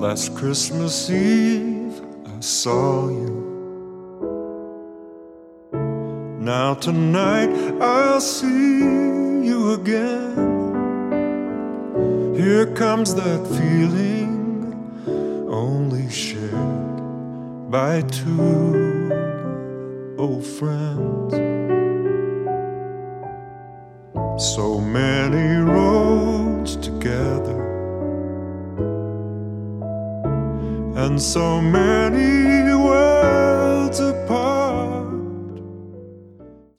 Last Christmas Eve I saw you. Now tonight I'll see you again. Here comes that feeling only shared by two old friends. So many roads together, and so many